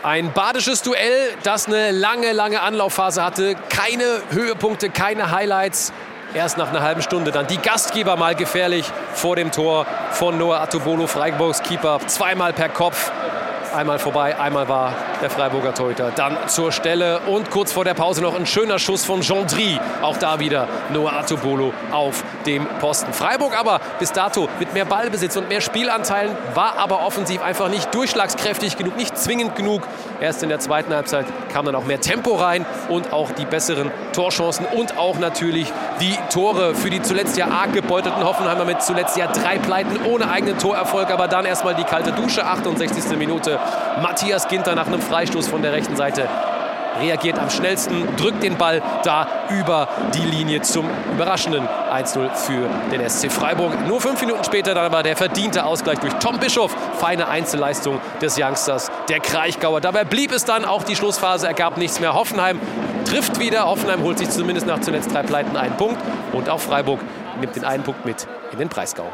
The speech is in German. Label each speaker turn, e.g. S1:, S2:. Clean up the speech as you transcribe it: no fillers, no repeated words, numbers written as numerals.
S1: Ein badisches Duell, das eine lange Anlaufphase hatte. Keine Höhepunkte, keine Highlights. Erst nach einer halben Stunde dann die Gastgeber mal gefährlich vor dem Tor von Noah Atubolo, Freiburgs Keeper. Zweimal per Kopf. Einmal vorbei, einmal war der Freiburger Torhüter dann zur Stelle. Und kurz vor der Pause noch ein schöner Schuss von Gendry. Auch da wieder Noah Atubolo auf dem Posten. Freiburg aber bis dato mit mehr Ballbesitz und mehr Spielanteilen, war aber offensiv einfach nicht durchschlagskräftig genug, nicht zwingend genug. Erst in der zweiten Halbzeit kam dann auch mehr Tempo rein und auch die besseren Torchancen und auch natürlich die Tore für die zuletzt ja arg gebeutelten Hoffenheimer mit zuletzt ja 3 Pleiten ohne eigenen Torerfolg. Aber dann erstmal die kalte Dusche, 68. Minute. Matthias Ginter nach einem Freistoß von der rechten Seite reagiert am schnellsten, drückt den Ball da über die Linie zum überraschenden 1:0 für den SC Freiburg. Nur 5 Minuten später dann aber der verdiente Ausgleich durch Tom Bischoff. Feine Einzelleistung des Youngsters, der Kraichgauer. Dabei blieb es dann, auch die Schlussphase ergab nichts mehr. Hoffenheim trifft wieder. Hoffenheim holt sich zumindest nach zuletzt 3 Pleiten einen Punkt. Und auch Freiburg nimmt den einen Punkt mit in den Breisgau.